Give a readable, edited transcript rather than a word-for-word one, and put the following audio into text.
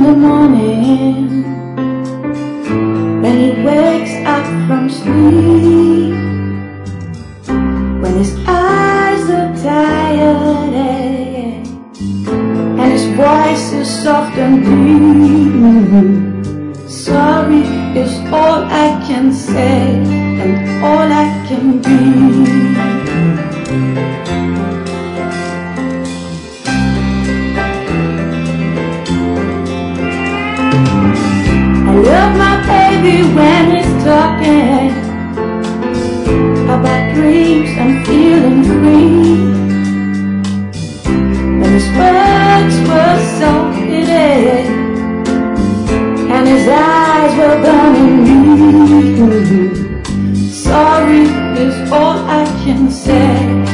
the morning, when he wakes up from sleep, when his eyes are tired and his voice is soft and deep. Sorry is all I can say and all I can be. I love my baby when he's talking about dreams and feeling free, when his words were so hidden and his eyes were burning me. Sorry is all I can say